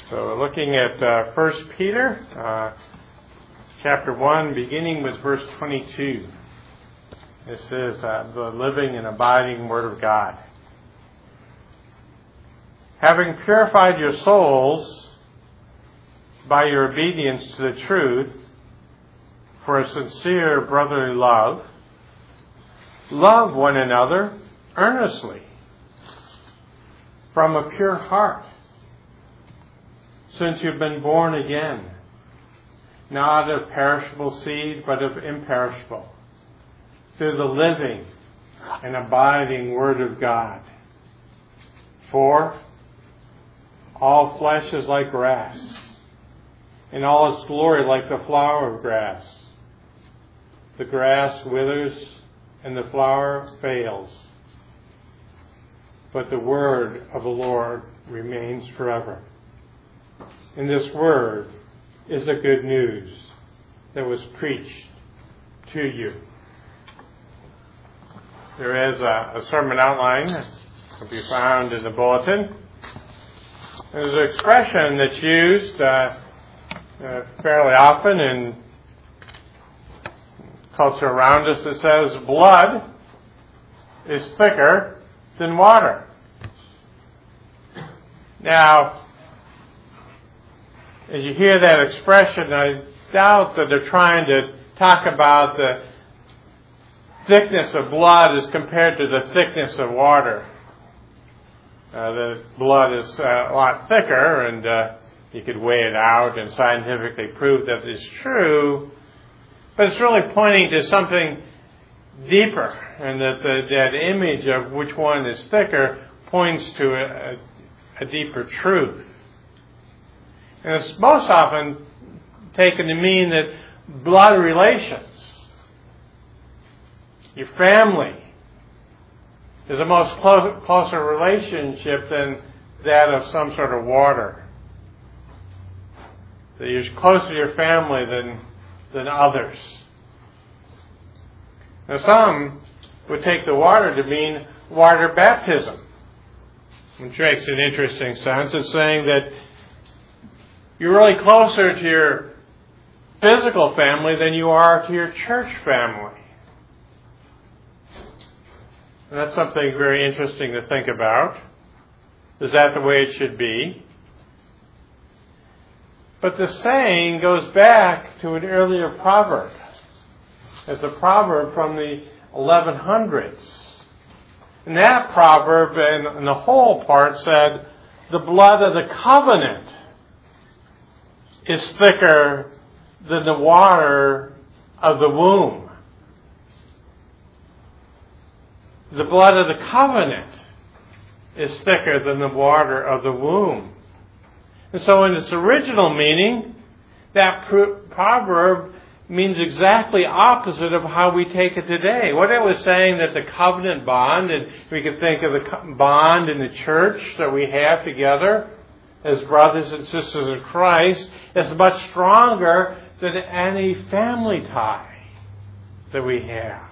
So we're looking at 1 Peter chapter 1, beginning with verse 22. This is the living and abiding Word of God. Having purified your souls by your obedience to the truth for a sincere brotherly love, love one another earnestly from a pure heart, since you've been born again, not of perishable seed, but of imperishable, through the living and abiding Word of God. For all flesh is like grass, and all its glory like the flower of grass. The grass withers and the flower fails, but the word of the Lord remains forever. And this word is the good news that was preached to you. There is a sermon outline that will be found in the bulletin. There's an expression that's used fairly often in culture around us that says, blood is thicker than water. Now, as you hear that expression, I doubt that they're trying to talk about the thickness of blood as compared to the thickness of water. The blood is a lot thicker, and you could weigh it out and scientifically prove that it's true. But it's really pointing to something deeper, and that image of which one is thicker points to a deeper truth. And it's most often taken to mean that blood relations, your family, is a much closer relationship than that of some sort of water. That you're closer to your family than others. Now some would take the water to mean water baptism, which makes an interesting sense. It's saying that you're really closer to your physical family than you are to your church family. And that's something very interesting to think about. Is that the way it should be? But the saying goes back to an earlier proverb. It's a proverb from the 1100s. And that proverb, and the whole part, said, the blood of the covenant is thicker than the water of the womb. The blood of the covenant is thicker than the water of the womb. And so in its original meaning, that proverb means exactly opposite of how we take it today. What it was saying, that the covenant bond, and we could think of the bond in the church that we have together as brothers and sisters of Christ, is much stronger than any family tie that we have.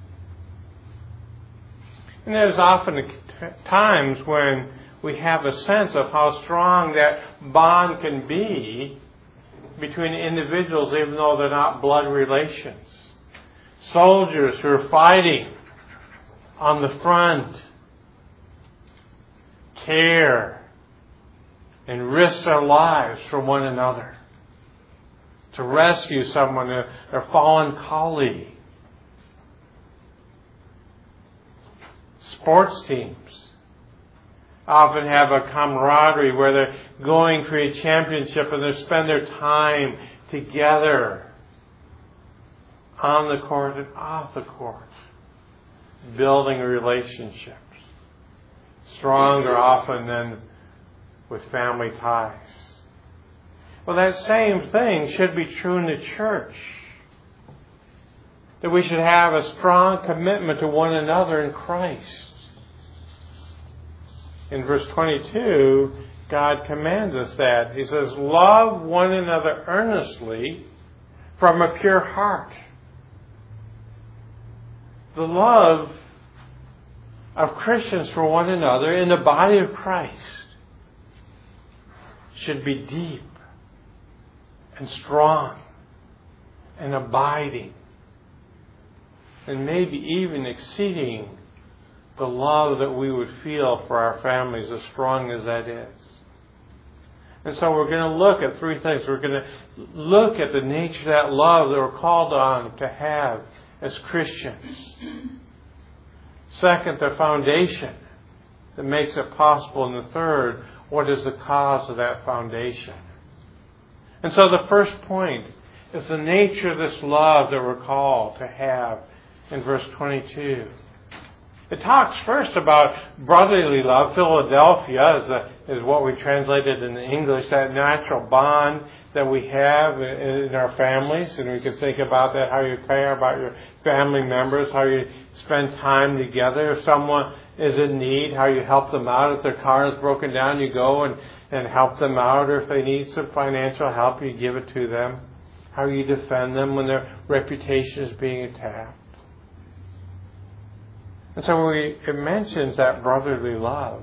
And there's often times when we have a sense of how strong that bond can be between individuals, even though they're not blood relations. Soldiers who are fighting on the front care and risk their lives for one another to rescue someone, a fallen colleague. Sports teams often have a camaraderie where they're going for a championship and they spend their time together on the court and off the court, building relationships. Stronger often than with family ties. Well, that same thing should be true in the church. That we should have a strong commitment to one another in Christ. In verse 22, God commands us that. He says, love one another earnestly from a pure heart. The love of Christians for one another in the body of Christ should be deep and strong and abiding, and maybe even exceeding the love that we would feel for our families, as strong as that is. And so we're going to look at three things. We're going to look at the nature of that love that we're called on to have as Christians. Second, the foundation that makes it possible. And the third, what is the cause of that foundation? And so the first point is the nature of this love that we're called to have in verse 22. It talks first about brotherly love. Philadelphia is what we translated in English, that natural bond that we have in our families. And we can think about that, how you care about your family members, how you spend time together. If someone is in need, how you help them out. If their car is broken down, you go and help them out. Or if they need some financial help, you give it to them. How you defend them when their reputation is being attacked. And so it mentions that brotherly love.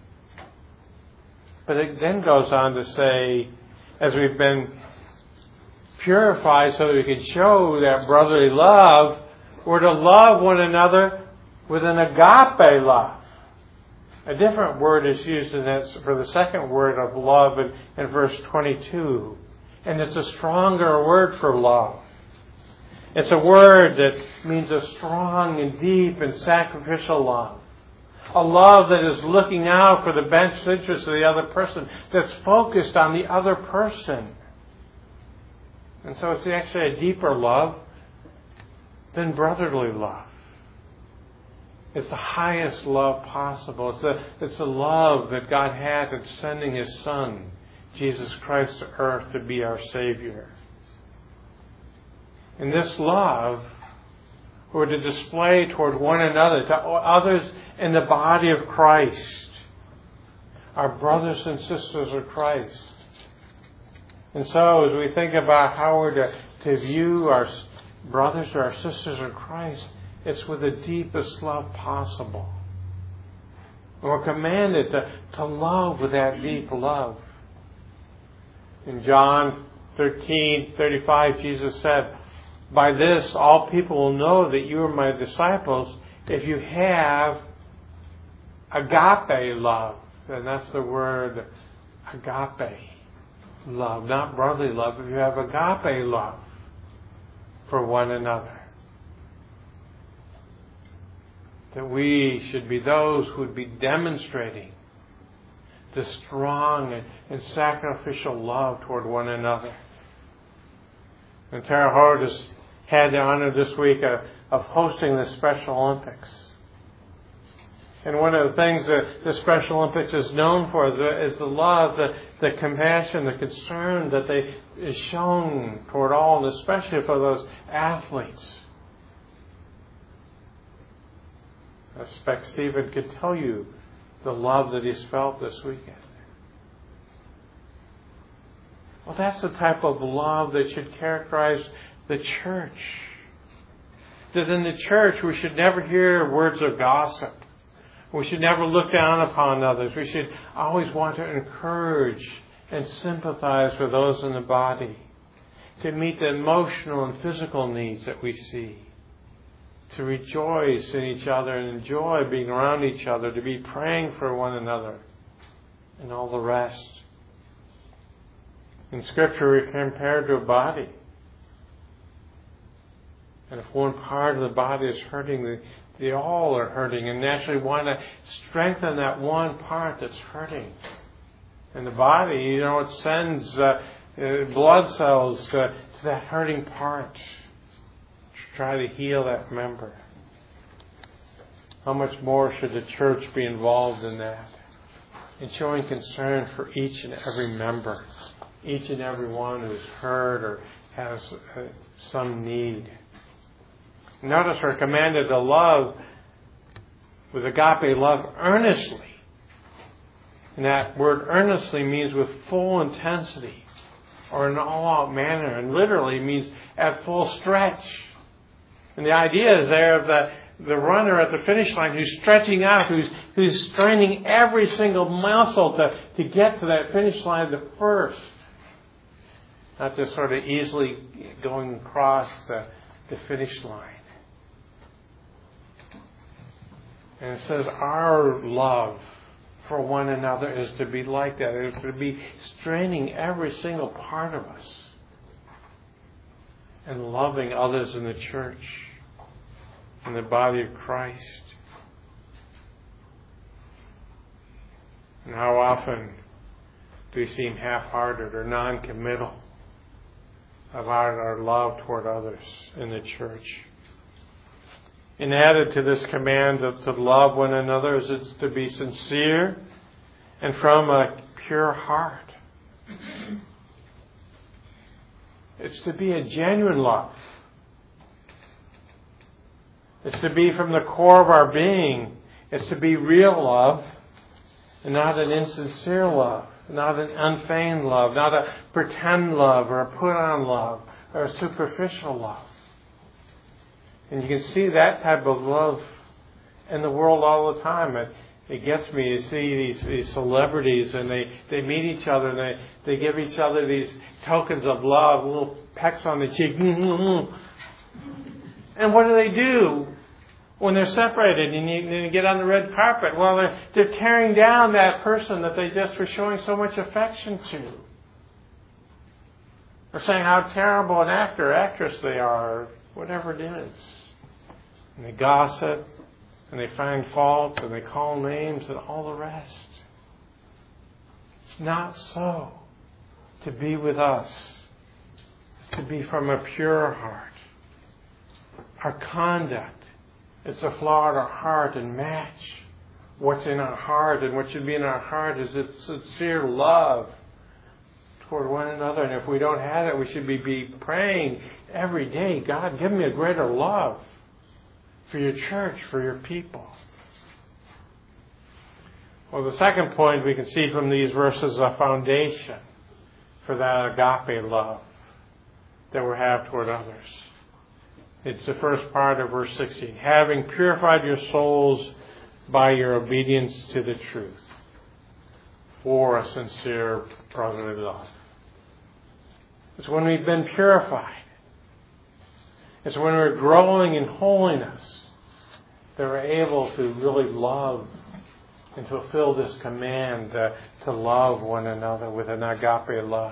But it then goes on to say, as we've been purified so that we can show that brotherly love, we're to love one another with an agape love. A different word is used in that for the second word of love in verse 22. And it's a stronger word for love. It's a word that means a strong and deep and sacrificial love. A love that is looking out for the best interests of the other person, that's focused on the other person. And so it's actually a deeper love than brotherly love. It's the highest love possible. It's the love that God had in sending His Son, Jesus Christ, to earth to be our Savior. And this love we're to display toward one another, to others in the body of Christ, our brothers and sisters of Christ. And so as we think about how we're to view our brothers or our sisters in Christ, it's with the deepest love possible. And we're commanded to love with that deep love. In John 13:35, Jesus said, "By this all people will know that you are my disciples if you have agape love." And that's the word agape love, not brotherly love. If you have agape love for one another. That we should be those who would be demonstrating the strong and sacrificial love toward one another. And Terre Haute has had the honor this week of hosting the Special Olympics. And one of the things that the Special Olympics is known for is the love, the compassion, the concern that is shown toward all, and especially for those athletes. I suspect Stephen could tell you the love that he's felt this weekend. Well, that's the type of love that should characterize the church. That in the church we should never hear words of gossip. We should never look down upon others. We should always want to encourage and sympathize with those in the body, to meet the emotional and physical needs that we see, to rejoice in each other and enjoy being around each other, to be praying for one another, and all the rest. In Scripture, we compare to a body. And if one part of the body is hurting, they all are hurting, and naturally want to strengthen that one part that's hurting. And the body, it sends blood cells to that hurting part to try to heal that member. How much more should the church be involved in that? In showing concern for each and every member, each and every one who's hurt or has some need. Notice we're commanded to love with agape love earnestly. And that word earnestly means with full intensity or in all-out manner, and literally means at full stretch. And the idea is there of the runner at the finish line who's stretching out, who's straining every single muscle to get to that finish line the first. Not just sort of easily going across the finish line. And it says our love for one another is to be like that. It is to be straining every single part of us and loving others in the church, in the body of Christ. And how often do we seem half-hearted or non-committal about our love toward others in the church? And added to this command to love one another is it's to be sincere and from a pure heart. It's to be a genuine love. It's to be from the core of our being. It's to be real love and not an insincere love, not an unfeigned love, not a pretend love or a put-on love or a superficial love. And you can see that type of love in the world all the time. It gets me to see these celebrities, and they meet each other, and they give each other these tokens of love, little pecks on the cheek. And what do when they're separated and you get on the red carpet? Well, they're tearing down that person that they just were showing so much affection to. Or saying how terrible an actor or actress they are, or whatever it is. And they gossip, and they find fault, and they call names, and all the rest. It's not so. To be with us is to be from a pure heart. Our conduct is to flow out our heart and match what's in our heart. And what should be in our heart is a sincere love toward one another. And if we don't have it, we should be praying every day, God, give me a greater love for your church, for your people. Well, the second point we can see from these verses is a foundation for that agape love that we have toward others. It's the first part of verse 16. Having purified your souls by your obedience to the truth for a sincere brotherly love. It's when we've been purified. It's when we're growing in holiness that we're able to really love and fulfill this command to love one another with an agape love.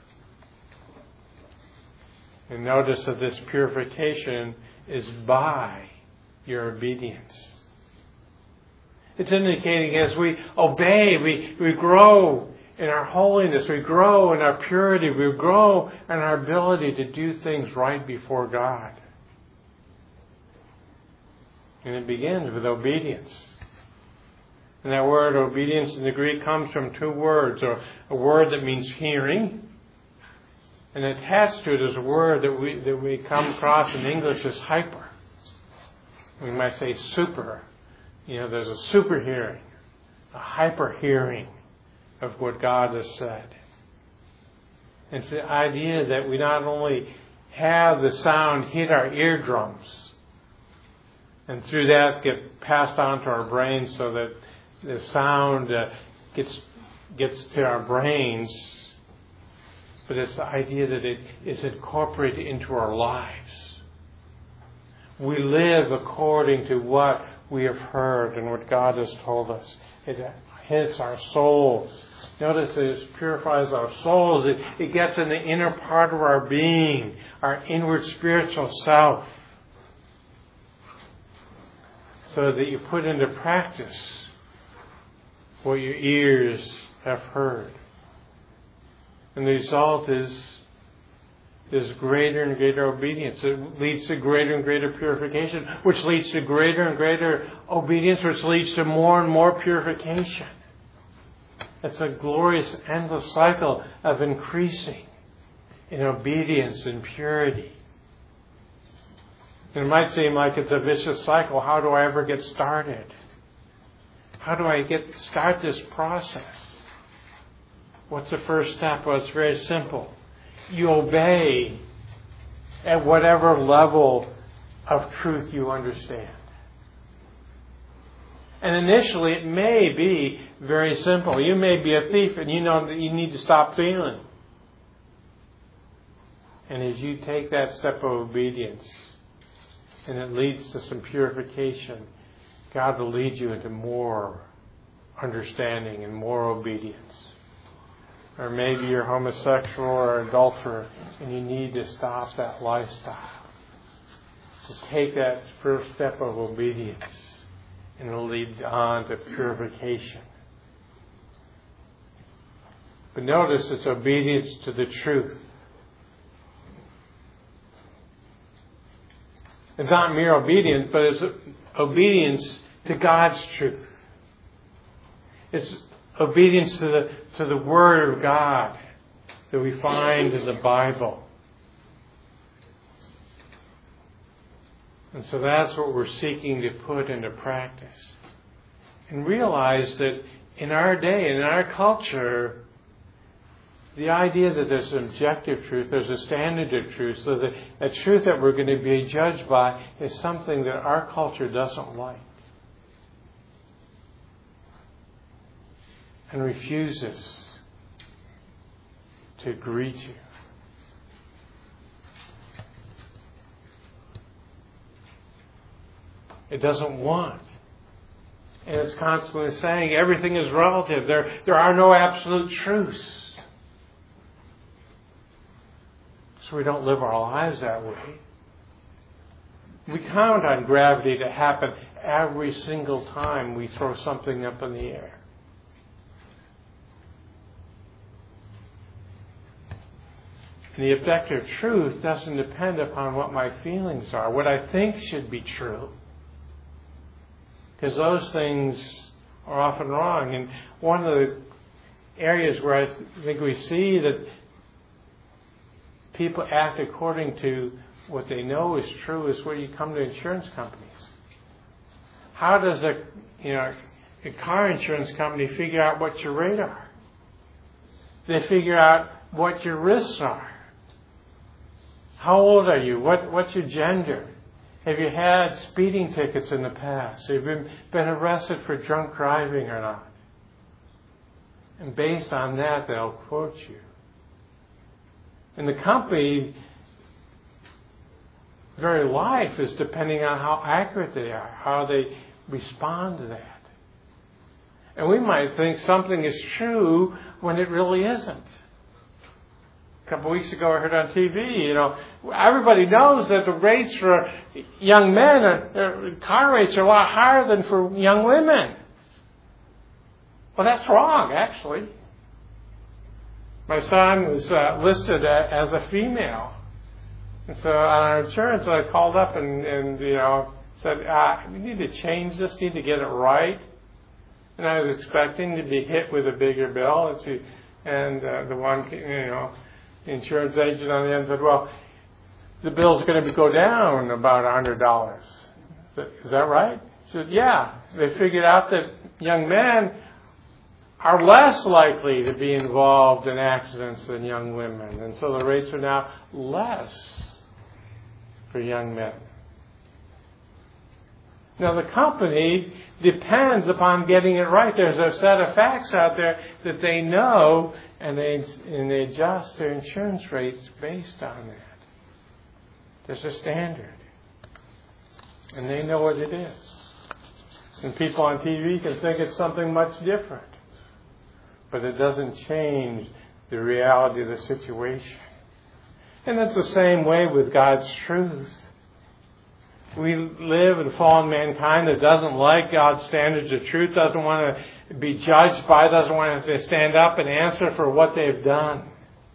And notice that this purification is by your obedience. It's indicating as we obey, we grow in our holiness, we grow in our purity, we grow in our ability to do things right before God. And it begins with obedience. And that word obedience in the Greek comes from two words, or a word that means hearing. And attached to it is a word that we come across in English as hyper. We might say super. There's a super hearing, a hyper hearing of what God has said. And it's the idea that we not only have the sound hit our eardrums, and through that get passed on to our brains so that the sound gets to our brains, but it's the idea that it is incorporated into our lives. We live according to what we have heard and what God has told us. It hits our souls. Notice it purifies our souls. It gets in the inner part of our being, our inward spiritual self, so that you put into practice what your ears have heard. And the result is greater and greater obedience. It leads to greater and greater purification, which leads to greater and greater obedience, which leads to more and more purification. It's a glorious, endless cycle of increasing in obedience and purity. And it might seem like it's a vicious cycle. How do I ever get started? How do I start this process? What's the first step? Well, it's very simple. You obey at whatever level of truth you understand. And initially it may be very simple. You may be a thief and you know that you need to stop stealing. And as you take that step of obedience and it leads to some purification, God will lead you into more understanding and more obedience. Or maybe you're homosexual or adulterer and you need to stop that lifestyle. To take that first step of obedience and it'll lead on to purification. But notice it's obedience to the truth. It's not mere obedience, but it's obedience to God's truth. It's obedience to the Word of God that we find in the Bible. And so that's what we're seeking to put into practice. And realize that in our day, in our culture, the idea that there's an objective truth, there's a standard of truth, so that a truth that we're going to be judged by is something that our culture doesn't like and refuses to agree to. It doesn't want. And it's constantly saying everything is relative. There are no absolute truths. So we don't live our lives that way. We count on gravity to happen every single time we throw something up in the air. And the objective truth doesn't depend upon what my feelings are, what I think should be true. Because those things are often wrong. And one of the areas where I think we see that people act according to what they know is true is where you come to insurance companies. How does a car insurance company figure out what your rate are? They figure out what your risks are. How old are you? What's your gender? Have you had speeding tickets in the past? Have you been arrested for drunk driving or not? And based on that, they'll quote you. And the company, very life is depending on how accurate they are, how they respond to that. And we might think something is true when it really isn't. A couple of weeks ago I heard on TV, everybody knows that the rates for young men, car rates are a lot higher than for young women. Well, that's wrong, actually. My son was listed as a female. And so on our insurance, I called up and said, we need to change this, need to get it right. And I was expecting to be hit with a bigger bill. And the one, the insurance agent on the end said, well, the bill's going to go down about $100. Is that right? I said, yeah. They figured out that young men are less likely to be involved in accidents than young women. And so the rates are now less for young men. Now the company depends upon getting it right. There's a set of facts out there that they know, and they adjust their insurance rates based on that. There's a standard. And they know what it is. And people on TV can think it's something much different. But it doesn't change the reality of the situation. And it's the same way with God's truth. We live in fallen mankind that doesn't like God's standards of truth, doesn't want to be judged by, doesn't want to stand up and answer for what they've done.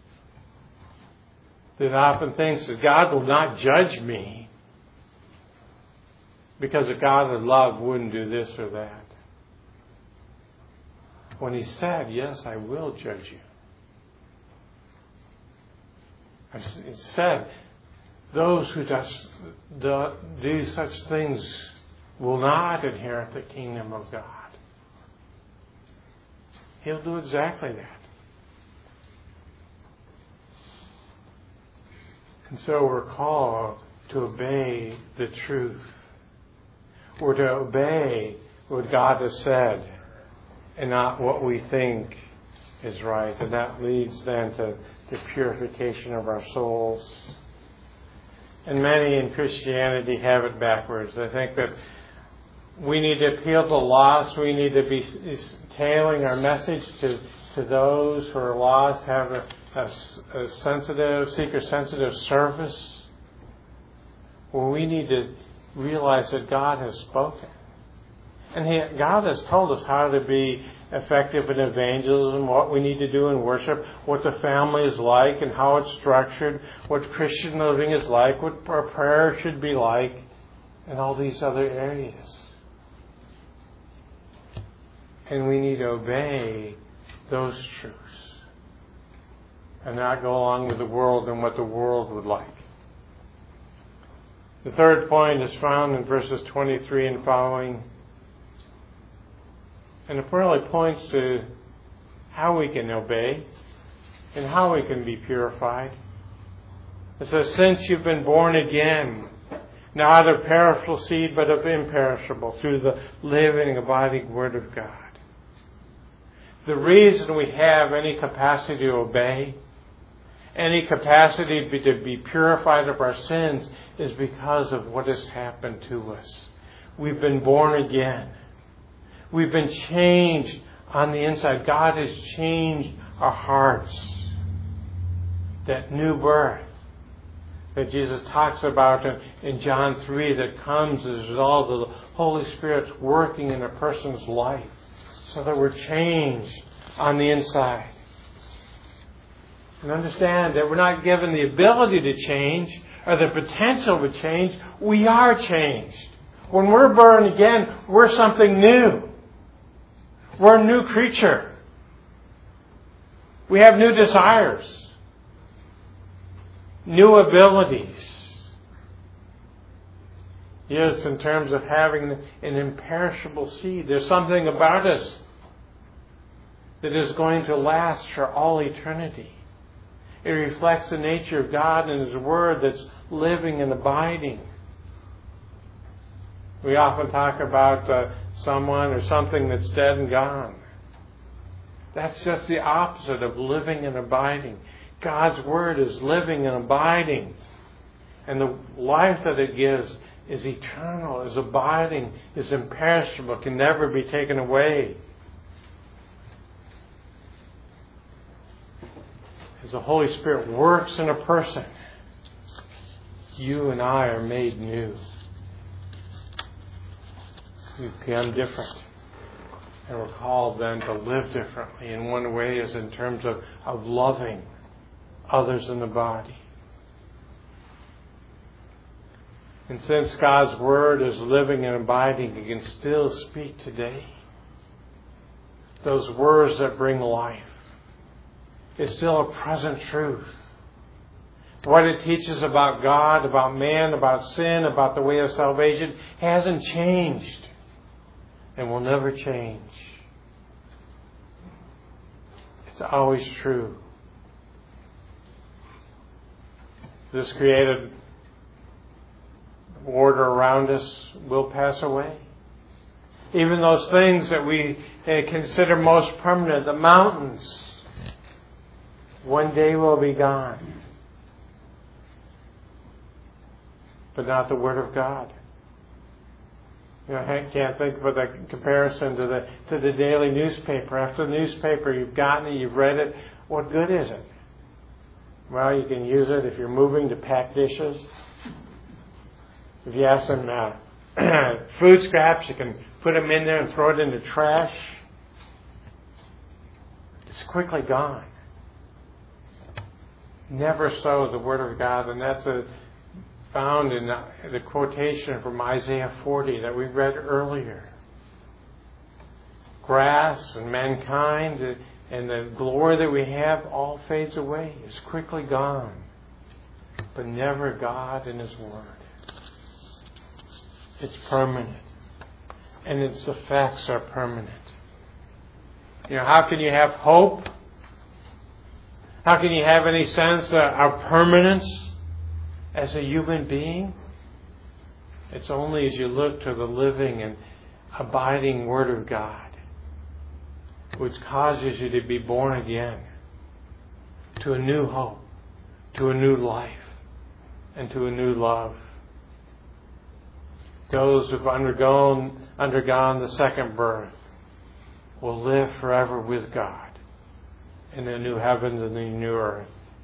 That often thinks that God will not judge me because a God of love wouldn't do this or that. When He said, yes, I will judge you. It said, those who do such things will not inherit the kingdom of God. He'll do exactly that. And so we're called to obey the truth. We're to obey what God has said and not what we think is right. And that leads then to the purification of our souls. And many in Christianity have it backwards. They think that we need to appeal to the lost. We need to be tailoring our message to those who are lost, have a sensitive, seeker-sensitive service. Well, we need to realize that God has spoken. And God has told us how to be effective in evangelism, what we need to do in worship, what the family is like and how it's structured, what Christian living is like, what our prayer should be like, and all these other areas. And we need to obey those truths and not go along with the world and what the world would like. The third point is found in verses 23 and following. And it really points to how we can obey and how we can be purified. It says, since you've been born again, not of perishable seed, but of imperishable, through the living, abiding Word of God. The reason we have any capacity to obey, any capacity to be purified of our sins, is because of what has happened to us. We've been born again. We've been changed on the inside. God has changed our hearts. That new birth that Jesus talks about in John 3 that comes as a result of the Holy Spirit's working in a person's life so that we're changed on the inside. And understand that we're not given the ability to change or the potential to change. We are changed. When we're born again, we're something new. We're a new creature. We have new desires, new abilities. Yes, in terms of having an imperishable seed. There's something about us that is going to last for all eternity. It reflects the nature of God and His Word that's living and abiding. We often talk about someone or something that's dead and gone. That's just the opposite of living and abiding. God's Word is living and abiding. And the life that it gives is eternal, is abiding, is imperishable, can never be taken away. As the Holy Spirit works in a person, you and I are made new. We become different. And we're called then to live differently. And one way is in terms of loving others in the body. And since God's Word is living and abiding, it can still speak today. Those words that bring life. It's still a present truth. What it teaches about God, about man, about sin, about the way of salvation hasn't changed and will never change. It's always true. This created order around us will pass away. Even those things that we consider most permanent, the mountains, one day will be gone. But not the Word of God. You know, I can't think of a comparison to the daily newspaper. After the newspaper, you've gotten it, you've read it. What good is it? Well, you can use it if you're moving to pack dishes. If you have some food scraps, you can put them in there and throw it in the trash. It's quickly gone. Never so the Word of God, and that's found in the quotation from Isaiah 40 that we read earlier. Grass and mankind and the glory that we have all fades away. It's quickly gone. But never God and His Word. It's permanent. And its effects are permanent. You know, how can you have hope? How can you have any sense of permanence as a human being? It's only as you look to the living abiding Word of God, which causes you to be born again to a new hope, to a new life, and to a new love. Those who've undergone the second birth will live forever with God in the new heavens and the new earth.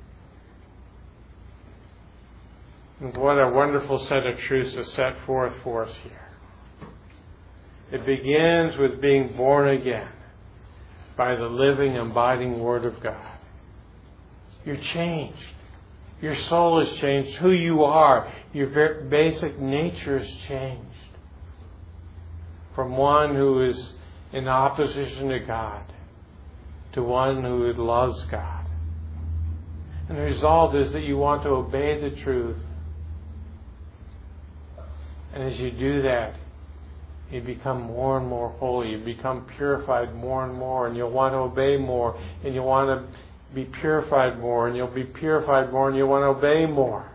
And what a wonderful set of truths is set forth for us here. It begins with being born again by the living, abiding Word of God. You're changed. Your soul is changed. Who you are, your very basic nature is changed. From one who is in opposition to God to one who loves God. And the result is that you want to obey the truth. And as you do that, you become more and more holy. You become purified more and more. And you'll want to obey more. And you'll want to be purified more. And you'll be purified more. And you'll want to obey more.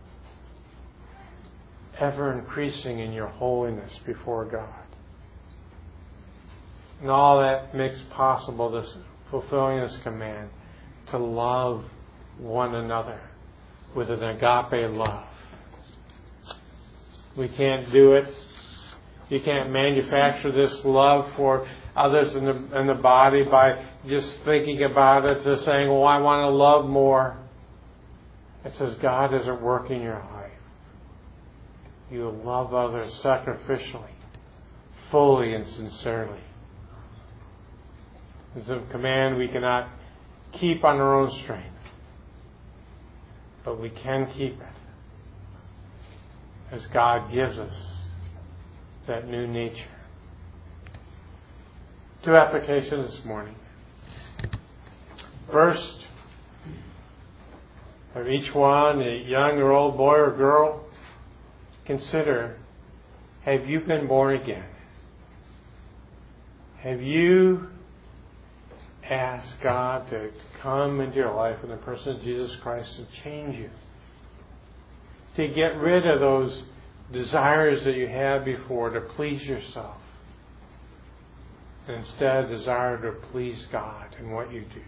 Ever increasing in your holiness before God. And all that makes possible this fulfilling this command to love one another with an agape love. We can't do it. You can't manufacture this love for others in the body by just thinking about it, just saying, "Oh, I want to love more." It says God is at work in your life. You love others sacrificially, fully and sincerely. It's a command we cannot keep on our own strength, but we can keep it as God gives us that new nature. 2 applications this morning. First, for each one, a young or old boy or girl, consider, have you been born again? Have you asked God to come into your life in the person of Jesus Christ and change you? To get rid of those desires that you had before to please yourself. And instead desire to please God in what you do.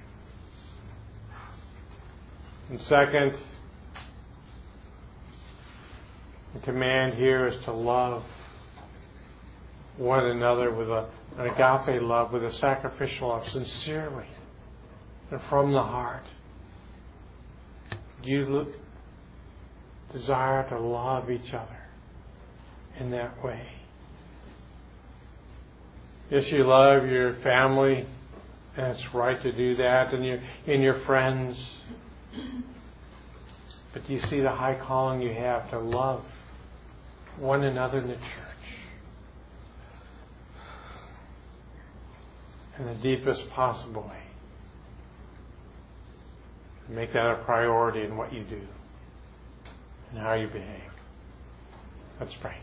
And second, the command here is to love one another with an agape love, with a sacrificial love, sincerely and from the heart. Do you desire to love each other in that way? Yes, you love your family, and it's right to do that, and your friends. But do you see the high calling you have to love one another in the church in the deepest possible way? Make that a priority in what you do and how you behave. Let's pray.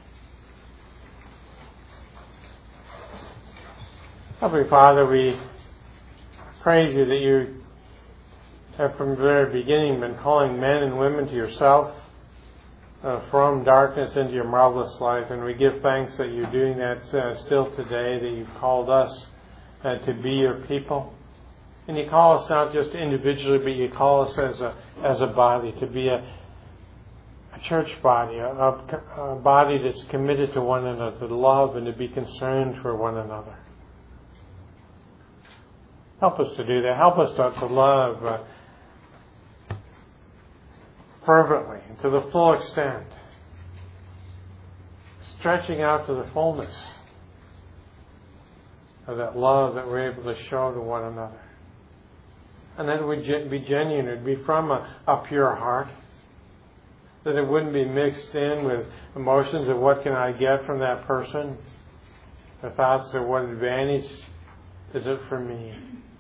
Heavenly Father, we praise you that you have from the very beginning been calling men and women to yourself from darkness into your marvelous light. And we give thanks that you're doing that still today, that you've called us to be your people. And you call us not just individually, but you call us as a body, to be a church body, a body that's committed to one another, to love and to be concerned for one another. Help us to do that. Help us to love fervently and to the full extent, stretching out to the fullness of that love that we're able to show to one another. And that it would be genuine. It would be from a pure heart. That it wouldn't be mixed in with emotions of what can I get from that person. The thoughts of what advantage is it for me.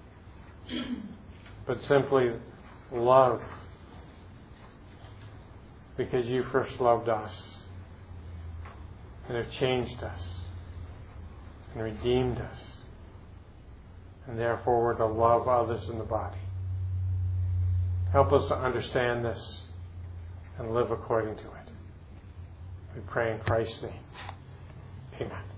But simply love. Because you first loved us. And have changed us. And redeemed us. And therefore we're to love others in the body. Help us to understand this and live according to it. We pray in Christ's name. Amen.